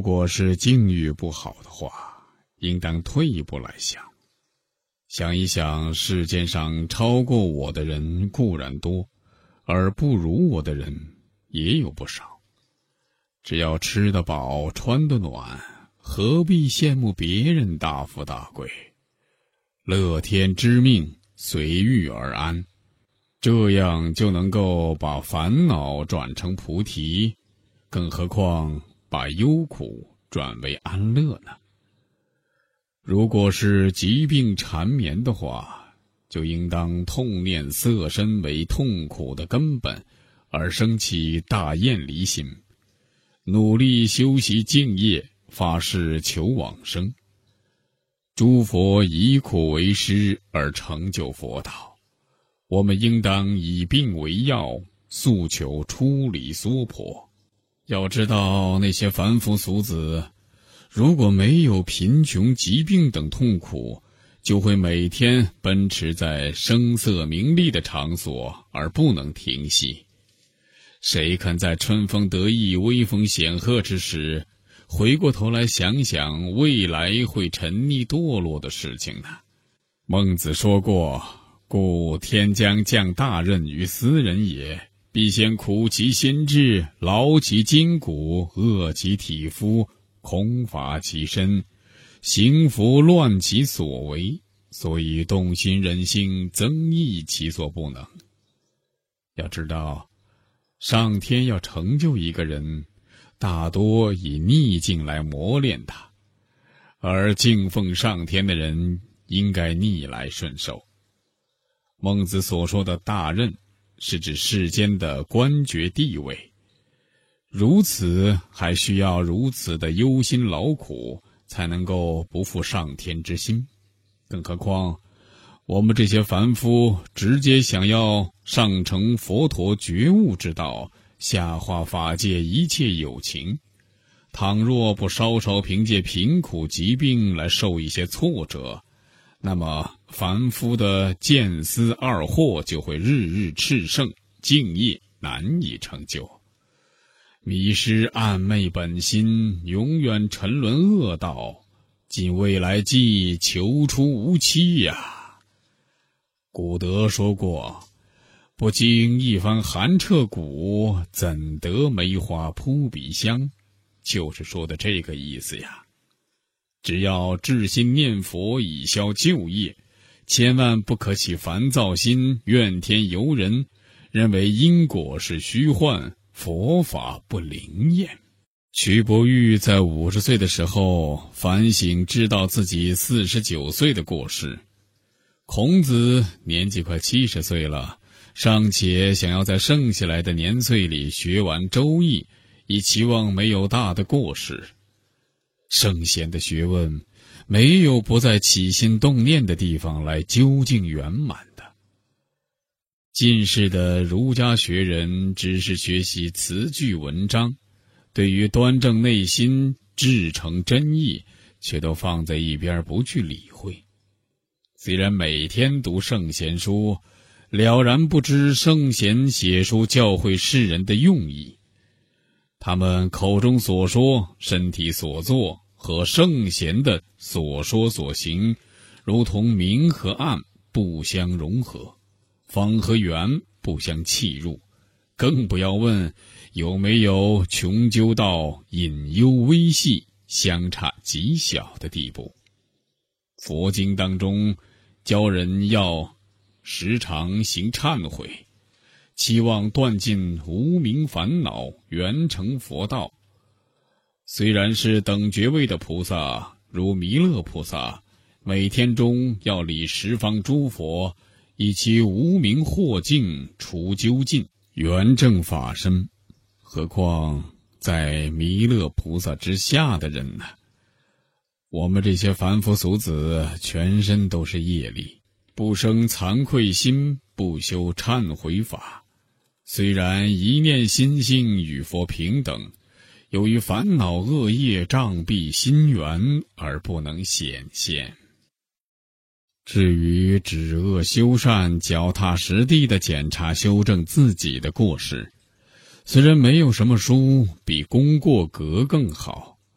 如果是境遇不好的话，应当退一步来想，想一想世间上超过我的人固然多，而不如我的人也有不少。只要吃得饱穿得暖，何必羡慕别人大富大贵？乐天知命，随遇而安，这样就能够把烦恼转成菩提，更何况把忧苦转为安乐呢？如果是疾病缠绵的话，就应当痛念色身为痛苦的根本，而生起大厌离心，努力修习净业，发誓求往生。诸佛以苦为师而成就佛道，我们应当以病为药，诉求出离娑婆。要知道，那些凡夫俗子如果没有贫穷、疾病等痛苦，就会每天奔驰在声色名利的场所而不能停息。谁肯在春风得意、威风显赫之时，回过头来想想未来会沉溺堕落的事情呢？孟子说过，故天将降大任于斯人也，必先苦其心志，劳其筋骨，饿其体肤，空乏其身，行拂乱其所为，所以动心忍性，增益其所不能。要知道，上天要成就一个人，大多以逆境来磨练他，而敬奉上天的人应该逆来顺受。孟子所说的大任，是指世间的官爵地位，如此还需要如此的忧心劳苦，才能够不负上天之心。更何况我们这些凡夫直接想要上承佛陀觉悟之道，下化法界一切有情，倘若不稍稍凭借贫苦疾病来受一些挫折，那么凡夫的见思二惑就会日日炽盛，敬业难以成就，迷失暗昧本心，永远沉沦恶道，尽未来际，求出无期呀。古德说过，不经一番寒彻骨，怎得梅花扑鼻香，就是说的这个意思呀。只要至心念佛以消旧业，千万不可起烦躁心，怨天尤人，认为因果是虚幻，佛法不灵验。瞿伯玉在50岁的时候反省，知道自己49岁的过失。孔子年纪快70岁了，尚且想要在剩下来的年岁里学完周易，以期望没有大的过失。圣贤的学问没有不在起心动念的地方来究竟圆满的。近世的儒家学人只是学习词句文章，对于端正内心、至诚真意，却都放在一边不去理会。虽然每天读圣贤书，了然不知圣贤写书教诲世人的用意。他们口中所说，身体所做和圣贤的所说所行，如同明和暗不相融合，方和圆不相契入，更不要问有没有穷究到隐幽微细，相差极小的地步。佛经当中教人要时常行忏悔，期望断尽无明烦恼，圆成佛道。虽然是等觉位的菩萨，如弥勒菩萨，每天中要礼十方诸佛，以其无明惑境除究竟，圆正法身。何况在弥勒菩萨之下的人呢？我们这些凡夫俗子全身都是业力，不生惭愧心，不修忏悔法。虽然一念心性与佛平等，由于烦恼恶业障蔽心源而不能显现。至于止恶修善，脚踏实地地检查修正自己的过失，虽然没有什么书比功过格更好，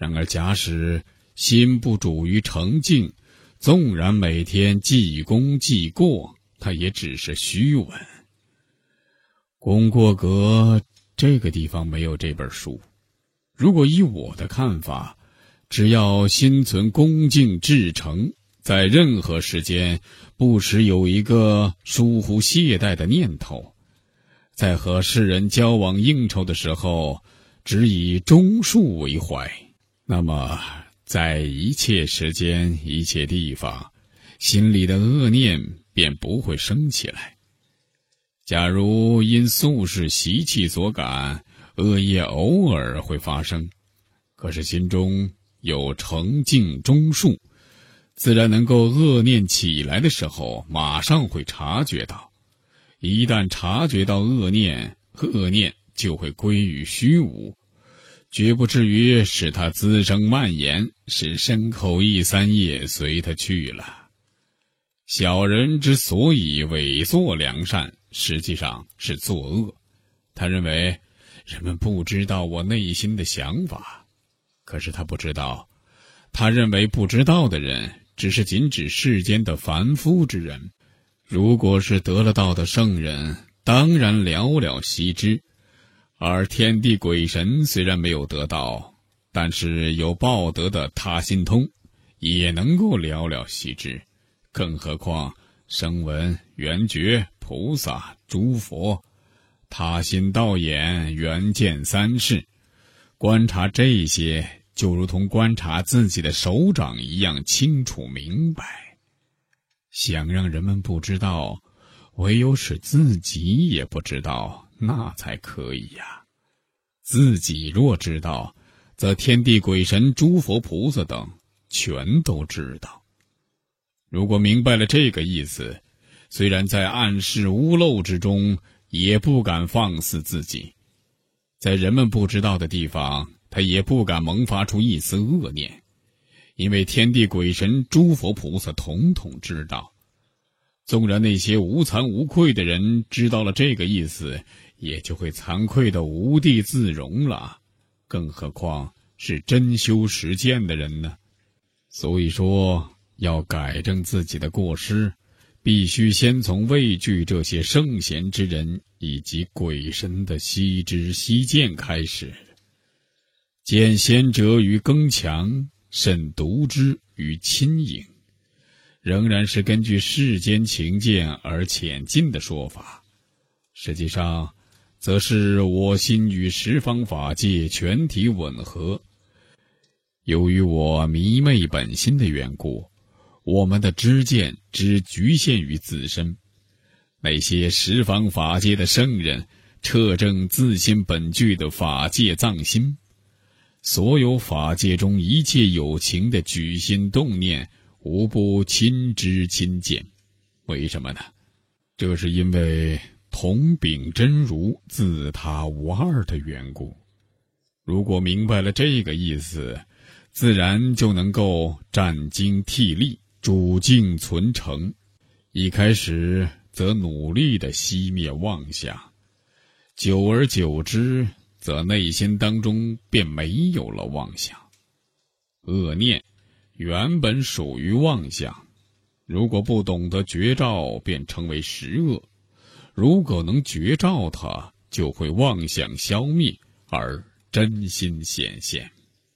然而假使心不主于诚敬，纵然每天记功记过，它也只是虚文。功过阁这个地方没有这本书。如果以我的看法，只要心存恭敬至诚，在任何时间不时有一个疏忽懈怠的念头，在和世人交往应酬的时候只以忠恕为怀，那么在一切时间一切地方，心里的恶念便不会升起来。假如因宿世习气所感，恶业偶尔会发生，可是心中有诚敬忠恕，自然能够恶念起来的时候马上会察觉到。一旦察觉到恶念就会归于虚无，绝不至于使它滋生蔓延，使身口意三业随它去了。小人之所以伪作良善，实际上是作恶。他认为人们不知道我内心的想法，可是他不知道，他认为不知道的人只是仅指世间的凡夫之人。如果是得了道的圣人，当然了了悉知，而天地鬼神虽然没有得道，但是有报德的他心通，也能够了了悉知。更何况声闻、缘觉、菩萨、诸佛，他心道眼，缘见三世，观察这些就如同观察自己的手掌一样清楚明白。想让人们不知道，唯有使自己也不知道，那才可以呀。自己若知道，则天地鬼神、诸佛菩萨等全都知道。如果明白了这个意思，虽然在暗室屋漏之中，也不敢放肆自己。在人们不知道的地方，他也不敢萌发出一丝恶念，因为天地鬼神、诸佛菩萨统统知道。纵然那些无惭无愧的人知道了这个意思，也就会惭愧的无地自容了，更何况是真修实践的人呢？所以说，要改正自己的过失，必须先从畏惧这些圣贤之人以及鬼神的悉知悉见开始。见先者于更强，慎独之于亲隐，仍然是根据世间情见而浅近的说法。实际上则是我心与十方法界全体吻合。由于我迷昧本心的缘故，我们的知见只局限于自身。那些十方法界的圣人彻证自心本具的法界藏心，所有法界中一切有情的举心动念，无不亲知亲见。为什么呢？这是因为同秉真如自他无二的缘故。如果明白了这个意思，自然就能够战经惕厉，主静存诚。一开始则努力地熄灭妄想，久而久之，则内心当中便没有了妄想。恶念原本属于妄想，如果不懂得觉照，便成为实恶；如果能觉照它，就会妄想消灭，而真心显现。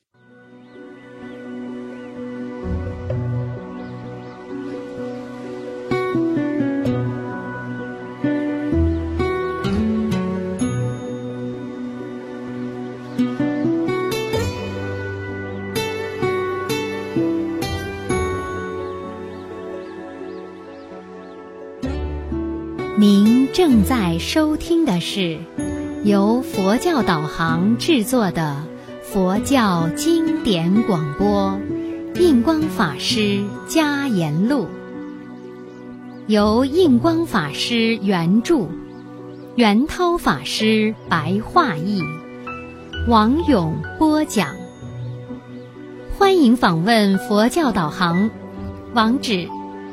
您正在收听的是由佛教导航制作的佛教经典广播印光法师加言录，由印光法师原著，圆涛法师白话译，王勇播讲。欢迎访问佛教导航，网址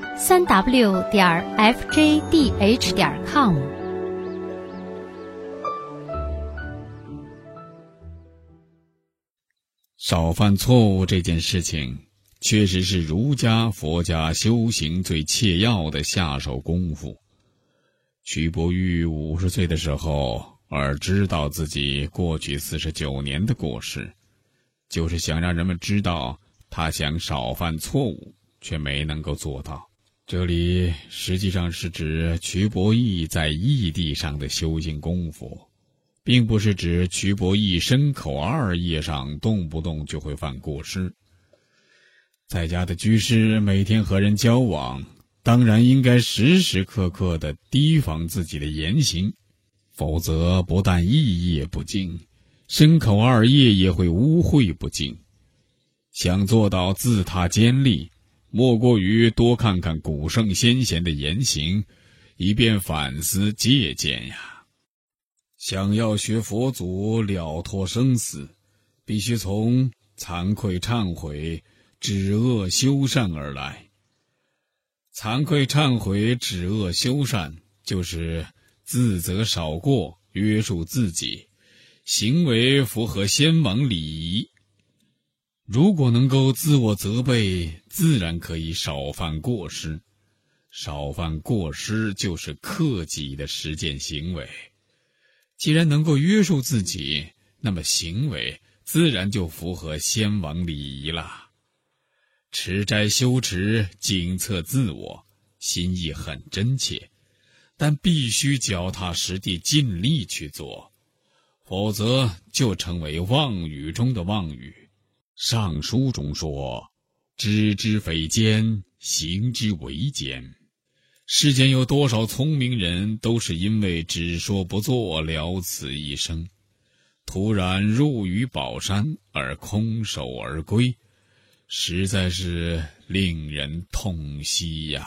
3w.fjdh.com。 少犯错误这件事情，确实是儒家、佛家修行最切要的下手功夫。屈伯玉50岁的时候，而知道自己过去49年的过失，就是想让人们知道他想少犯错误，却没能够做到。这里实际上是指瞿伯义在义地上的修行功夫，并不是指瞿伯义身口二业上动不动就会犯过失。在家的居士每天和人交往，当然应该时时刻刻地提防自己的言行，否则不但义业不净，身口二业也会污秽不净。想做到自他兼立，莫过于多看看古圣先贤的言行，以便反思借鉴呀。想要学佛祖了脱生死，必须从惭愧忏悔、止恶修善而来。惭愧忏悔、止恶修善，就是自责少过，约束自己，行为符合先王礼仪。如果能够自我责备，自然可以少犯过失。少犯过失就是克己的实践行为。既然能够约束自己，那么行为自然就符合先王礼仪了。持斋修持，警策自我，心意很真切，但必须脚踏实地尽力去做，否则就成为妄语中的妄语。上书中说，知之匪奸，行之为奸。世间有多少聪明人都是因为只说不做了此一生，突然入于宝山而空手而归，实在是令人痛惜呀。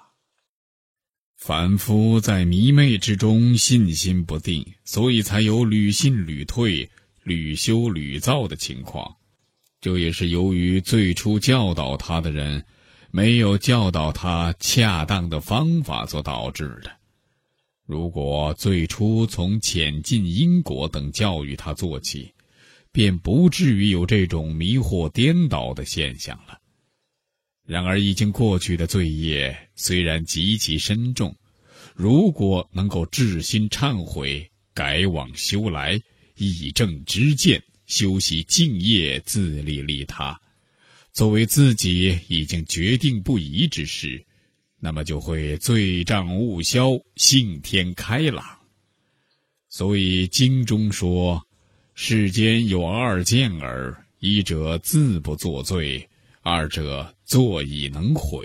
凡夫在迷昧之中信心不定，所以才有屡信屡退、屡修屡造的情况。这也是由于最初教导他的人没有教导他恰当的方法所导致的。如果最初从浅近因果等教育他做起，便不至于有这种迷惑颠倒的现象了。然而已经过去的罪业虽然极其深重，如果能够至心忏悔，改往修来，以正知见，修习敬业，自利利他，作为自己已经决定不移之事，那么就会罪障勿消，性天开朗。所以经中说，世间有二见耳，一者自不作罪，二者作以能悔。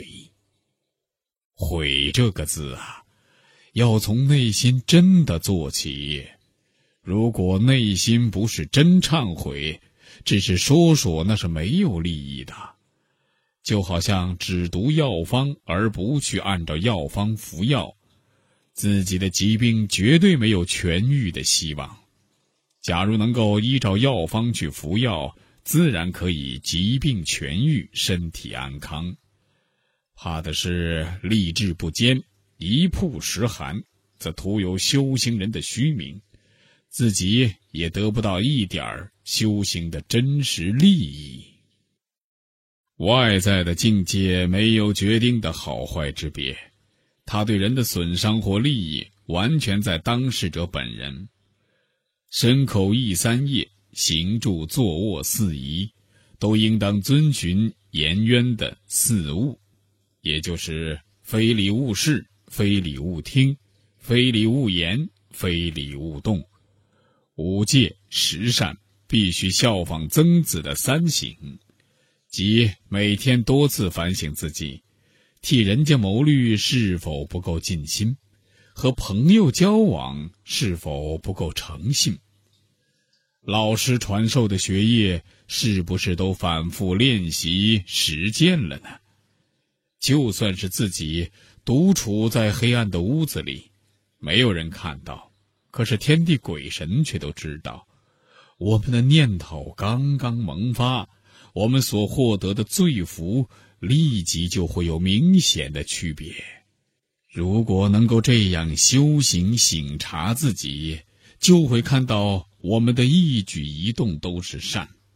悔这个字啊，要从内心真的做起。如果内心不是真忏悔，只是说说，那是没有利益的。就好像只读药方而不去按照药方服药，自己的疾病绝对没有痊愈的希望。假如能够依照药方去服药，自然可以疾病痊愈，身体安康。怕的是立志不坚，一曝十寒，则徒有修行人的虚名，自己也得不到一点修行的真实利益。外在的境界没有决定的好坏之别，它对人的损伤或利益完全在当事者本人。身口意三业，行住坐卧四仪，都应当遵循颜渊的四勿，也就是非礼勿视，非礼勿听，非礼勿言，非礼勿动。五戒十善必须效仿曾子的三省，即每天多次反省自己，替人家谋虑是否不够尽心，和朋友交往是否不够诚信。老师传授的学业是不是都反复练习实践了呢？就算是自己独处在黑暗的屋子里，没有人看到，可是天地鬼神却都知道。我们的念头刚刚萌发，我们所获得的罪福立即就会有明显的区别。如果能够这样修行省察自己，就会看到我们的一举一动都是善，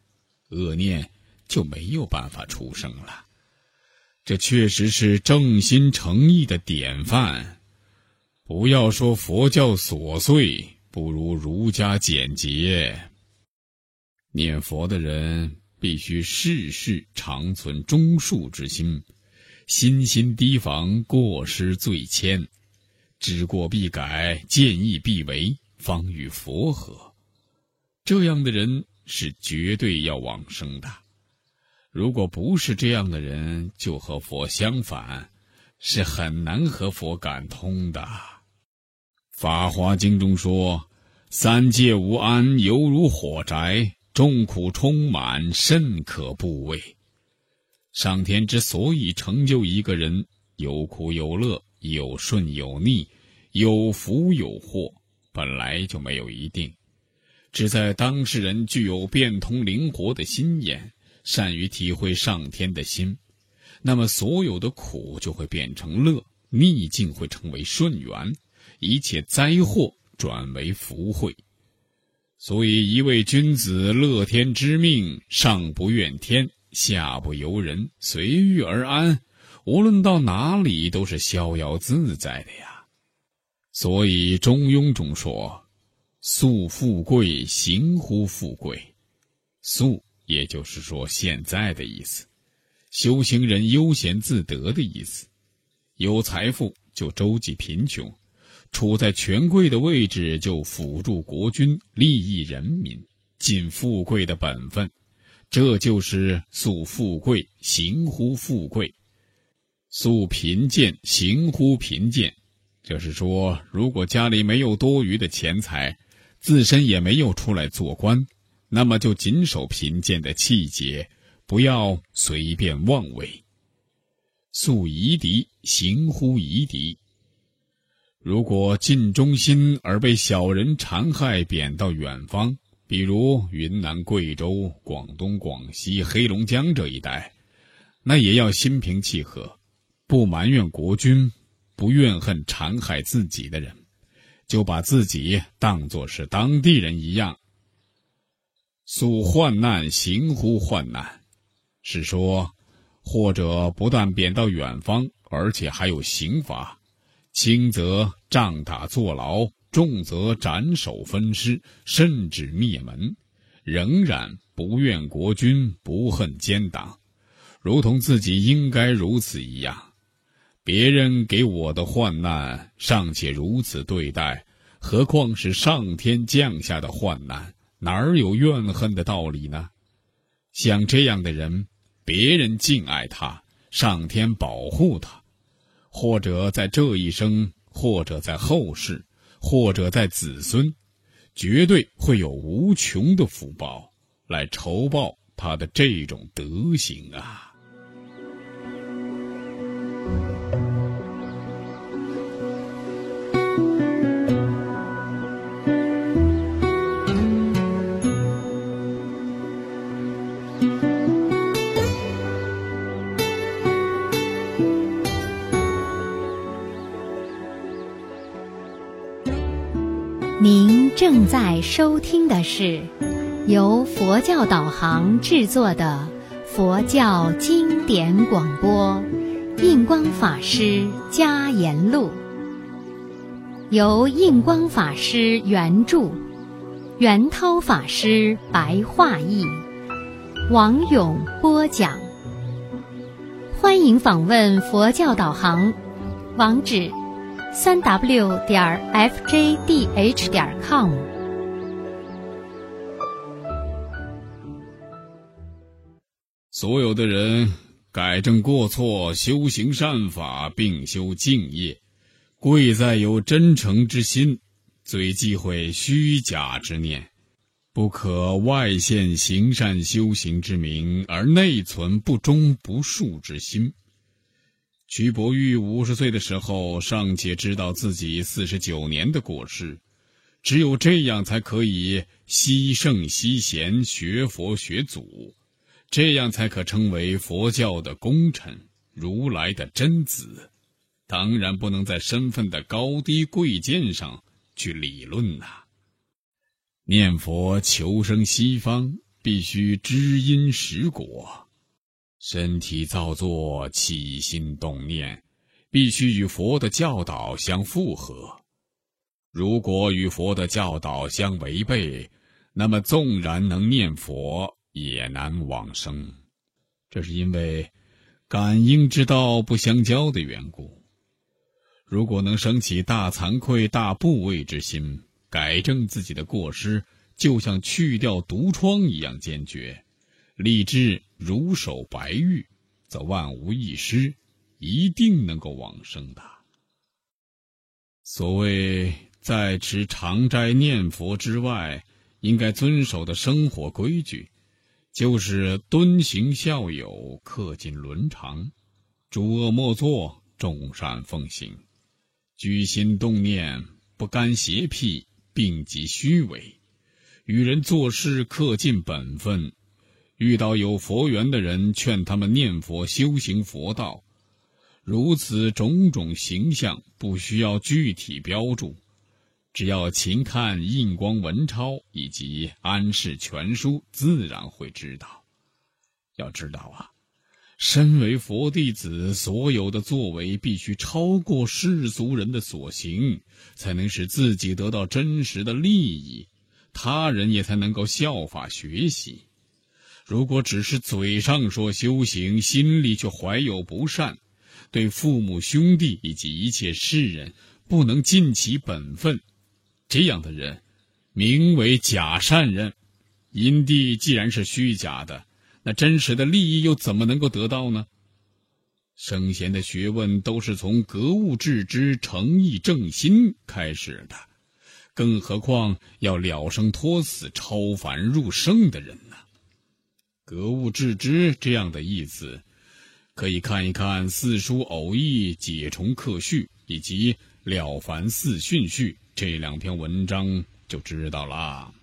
恶念就没有办法出生了。这确实是正心诚意的典范。不要说佛教琐碎，不如儒家简洁。念佛的人必须事事常存忠恕之心，心心提防过失罪愆，知过必改，见义必为，方与佛合。这样的人是绝对要往生的。如果不是这样的人，就和佛相反，是很难和佛感通的。法华经中说，三界无安，犹如火宅，众苦充满，甚可怖畏。上天之所以成就一个人，有苦有乐，有顺有逆，有福有祸，本来就没有一定，只在当事人具有变通灵活的心眼，善于体会上天的心，那么所有的苦就会变成乐，逆境会成为顺缘，一切灾祸转为福慧。所以一位君子乐天知命，上不怨天，下不由人，随遇而安，无论到哪里都是逍遥自在的呀。所以中庸中说，速富贵，行乎富贵。速也就是说现在的意思，修行人悠闲自得的意思。有财富就周济贫穷，处在权贵的位置就辅助国君，利益人民，尽富贵的本分。这就是速富贵，行乎富贵。速贫贱，行乎贫贱，就是说，如果家里没有多余的钱财，自身也没有出来做官，那么就谨守贫贱的气节，不要随便妄为。速夷狄，行乎夷狄。如果尽忠心而被小人残害，贬到远方，比如云南、贵州、广东、广西、黑龙江这一带，那也要心平气和，不埋怨国君，不怨恨残害自己的人，就把自己当作是当地人一样。速患难，行乎患难，是说，或者不但贬到远方，而且还有刑罚，轻则杖打坐牢，重则斩首分尸，甚至灭门，仍然不怨国君，不恨奸党，如同自己应该如此一样。别人给我的患难尚且如此对待，何况是上天降下的患难，哪儿有怨恨的道理呢？像这样的人，别人敬爱他，上天保护他，或者在这一生，或者在后世，或者在子孙，绝对会有无穷的福报来酬报他的这种德行啊。 您正在收听的是由佛教导航制作的佛教经典广播，印光法师加言录，由印光法师原著，圆涛法师白话译，王勇播讲。欢迎访问佛教导航，网址3w.fjdh.com。 所有的人改正过错，修行善法，并修净业，贵在有真诚之心，最忌讳虚假之念，不可外现行善修行之名，而内存不忠不恕之心。瞿伯玉50岁的时候，尚且知道自己49年的过失，只有这样才可以惜圣惜贤，学佛学祖，这样才可称为佛教的功臣，如来的真子。当然不能在身份的高低贵贱上去理论呐。念佛求生西方， 必须知因识果。身体造作，起心动念，必须与佛的教导相符合。如果与佛的教导相违背，那么纵然能念佛，也难往生。这是因为感应之道不相交的缘故。如果能升起大惭愧、大怖畏之心，改正自己的过失，就像去掉毒疮一样坚决，立志如守白玉，则万无一失，一定能够往生的。所谓在持常斋念佛之外，应该遵守的生活规矩，就是敦行孝友，恪尽伦常，诸恶莫作，众善奉行，居心动念，不干邪僻，并极虚伪，与人做事恪尽本分。遇到有佛缘的人，劝他们念佛修行佛道。如此种种形象不需要具体标注，只要勤看印光文钞以及安世全书，自然会知道。要知道啊，身为佛弟子，所有的作为必须超过世俗人的所行，才能使自己得到真实的利益，他人也才能够效法学习。如果只是嘴上说修行，心里却怀有不善，对父母兄弟以及一切世人不能尽其本分，这样的人名为假善人。因地既然是虚假的，那真实的利益又怎么能够得到呢？圣贤的学问都是从格物致知、诚意正心开始的，更何况要了生脱死、超凡入圣的人呢？格物致知这样的意思，可以看一看《四书偶义解重课序》以及《了凡四训序》这2篇文章就知道啦。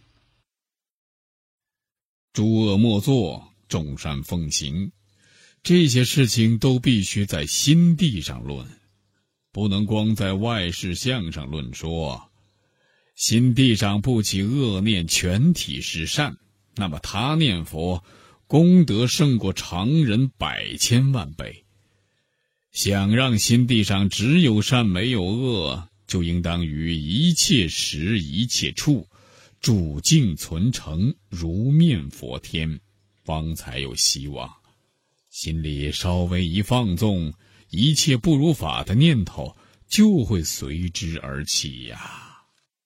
诸恶莫作，众善奉行，这些事情都必须在心地上论，不能光在外事相上论说。心地上不起恶念，全体是善，那么他念佛功德胜过常人100千万倍。想让心地上只有善没有恶，就应当于一切时一切处住静存诚，如面佛天，方才有希望。心里稍微一放纵，一切不如法的念头就会随之而起呀。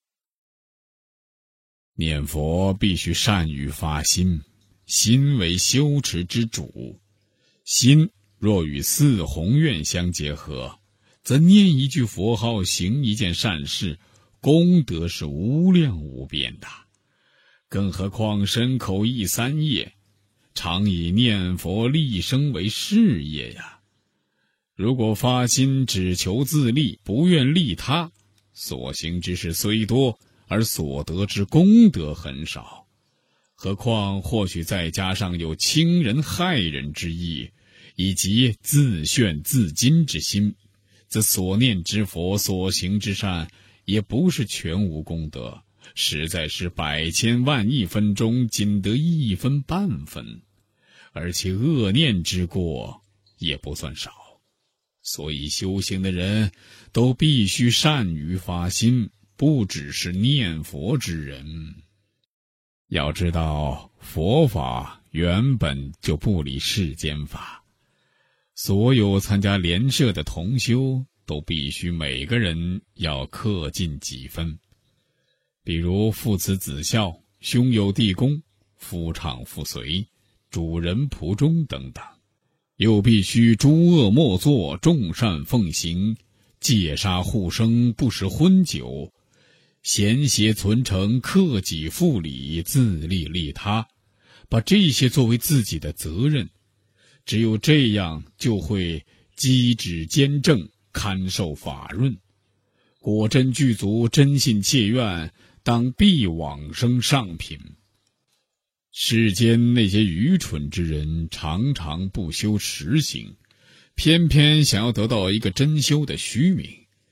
念佛必须善于发心，心为修持之主。心若与四弘愿相结合，则念一句佛号，行一件善事，功德是无量无边的。更何况身口意3业，常以念佛利生为事业呀。如果发心只求自利，不愿利他，所行之事虽多，而所得之功德很少。何况或许再加上有轻人害人之意，以及自炫自矜之心，则所念之佛，所行之善，也不是全无功德，实在是100千万亿分中仅得1分半分，而且恶念之过也不算少。所以修行的人都必须善于发心，不只是念佛之人。要知道，佛法原本就不离世间法，所有参加莲社的同修都必须每个人要恪尽几分。比如父慈子孝、兄友弟恭、夫唱妇随、主人仆忠等等。又必须诸恶莫作，众善奉行，戒杀护生，不食荤酒，贤邪存诚，克己复礼，自利利他，把这些作为自己的责任。只有这样，就会机智坚正，堪受法润。果真具足真信切愿，当必往生上品。世间那些愚蠢之人，常常不修实行，偏偏想要得到一个真修的虚名，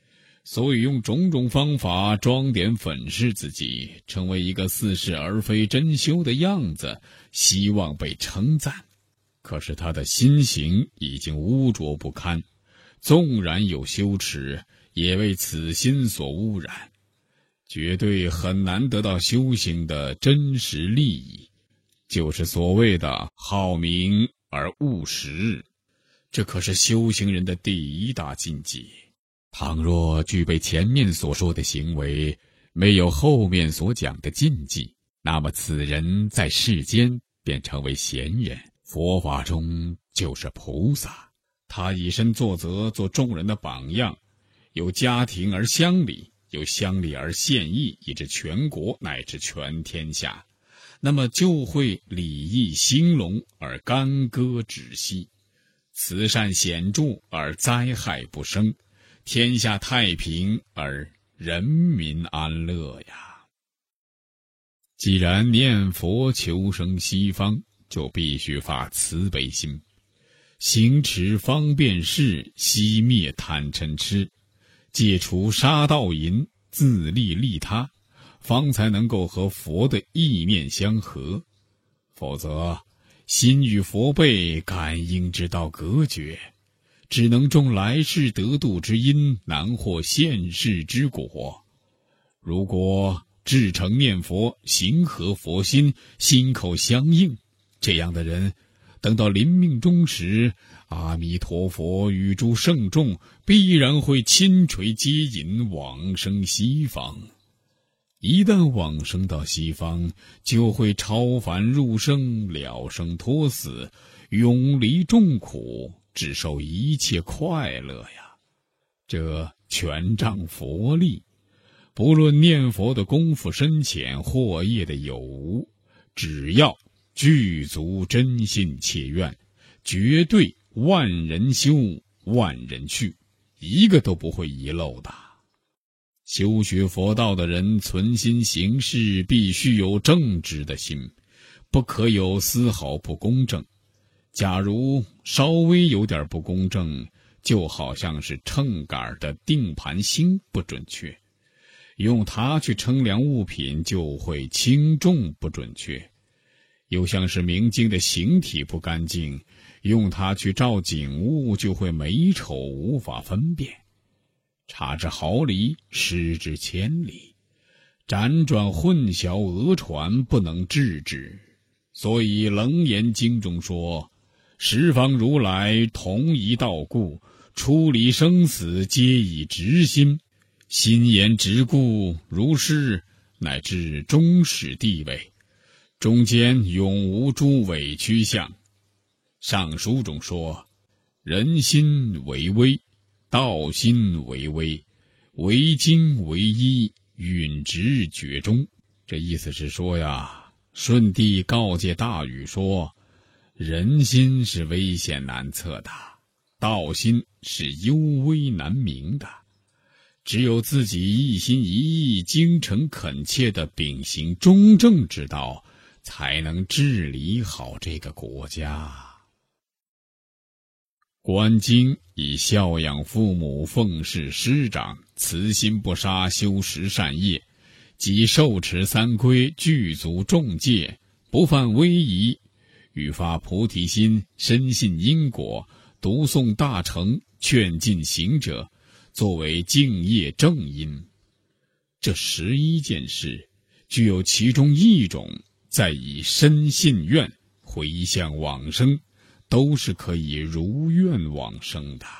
所以用种种方法装点粉饰自己，成为一个似是而非真修的样子，希望被称赞。可是他的心行已经污浊不堪，纵然有羞耻，也为此心所污染，绝对很难得到修行的真实利益，就是所谓的好名而务实。这可是修行人的第一大禁忌。倘若具备前面所说的行为，没有后面所讲的禁忌，那么此人在世间便成为贤人，佛法中就是菩萨。他以身作则，做众人的榜样，有家庭而乡里，有乡里而县邑，以至全国乃至全天下，那么就会礼义兴隆而干戈止息，慈善显著而灾害不生，天下太平而人民安乐呀。既然念佛求生西方，就必须发慈悲心，行持方便事，熄灭贪嗔痴，戒除杀盗淫，自利利他，方才能够和佛的意念相合。否则心与佛辈感应之道隔绝，只能种来世得度之因，难获现世之果。如果至诚念佛，行合佛心，心口相应，这样的人等到临命终时，阿弥陀佛与诸圣众必然会亲垂接引往生西方。一旦往生到西方，就会超凡入圣，了生脱死，永离众苦，只受一切快乐呀。这全仗佛力，不论念佛的功夫深浅，或业的有无，只要具足真信切愿，绝对万人修万人去，一个都不会遗漏的。修学佛道的人，存心行事必须有正直的心，不可有丝毫不公正。假如稍微有点不公正，就好像是秤杆的定盘星不准确，用它去称量物品就会轻重不准确；又像是明镜的形体不干净，用它去照景物就会美丑无法分辨。差之毫厘，失之千里，辗转混淆讹传，不能制止。所以楞严经中说，十方如来同一道故，出离生死皆以直心，心言直故，如是乃至终始地位，中间永无诸委屈相。上书中说，人心为微，道心为微，为精为一，允直觉中。这意思是说呀，舜帝告诫大禹说，人心是危险难测的，道心是幽微难明的，只有自己一心一意，精诚恳切地秉行中正之道，才能治理好这个国家。观经以孝养父母，奉事师长，慈心不杀，修十善业，即受持三规，具足众戒，不犯威仪，欲发菩提心，深信因果，读诵大乘，劝进行者，作为敬业正因。这11件事，具有其中一种，再以深信愿回向往生，都是可以如愿往生的。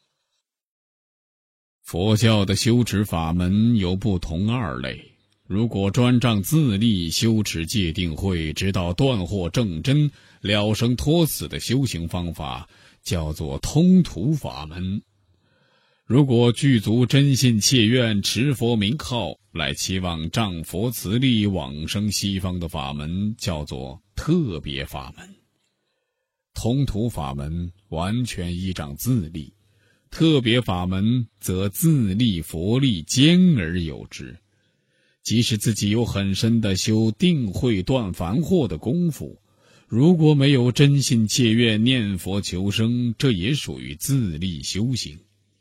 佛教的修持法门有不同2类，如果专仗自力修持戒定慧，直到断惑正真，了生脱死的修行方法，叫做通途法门。如果具足真信切愿，持佛名号，来期望仗佛慈力往生西方的法门，叫做特别法门。通途法门完全依仗自力，特别法门则自力佛力兼而有之。即使自己有很深的修定慧断凡惑的功夫，如果没有真信切愿念佛求生，这也属于自力修行。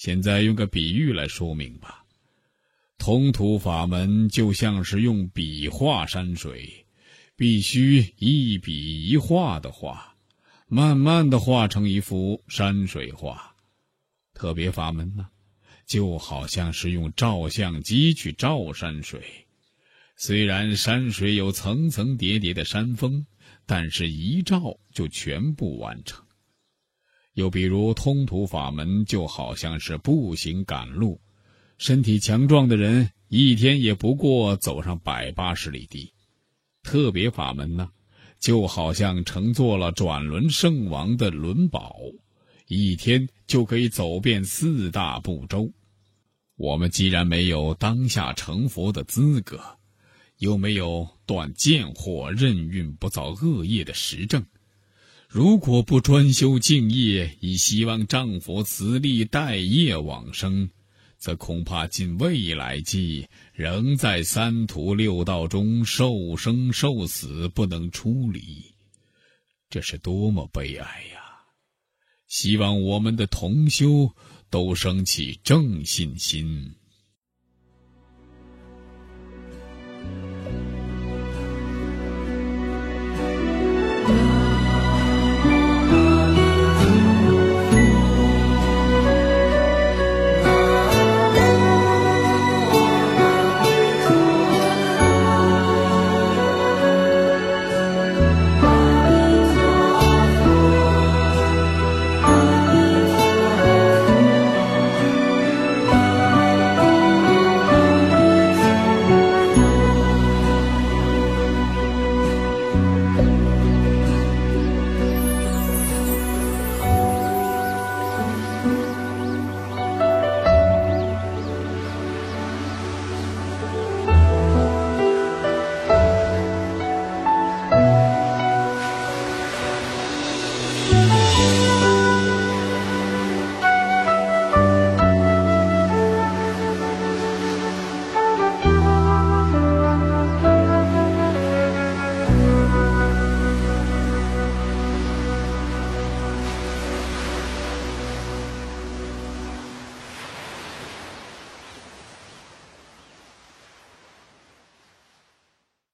现在用个比喻来说明吧。通途法门就像是用笔画山水，必须一笔一画的画，慢慢的画成一幅山水画。特别法门呢，就好像是用照相机去照山水，虽然山水有层层叠叠的山峰，但是一照就全部完成。又比如通途法门就好像是步行赶路，身体强壮的人一天也不过走上180里地。特别法门呢，就好像乘坐了转轮圣王的轮宝，一天就可以走遍4大部洲。我们既然没有当下成佛的资格，又没有断见惑任运不造恶业的实证，如果不专修净业，以希望丈佛慈力待业往生，则恐怕尽未来际仍在3途6道中受生受死，不能出离。这是多么悲哀呀！希望我们的同修都生起正信心。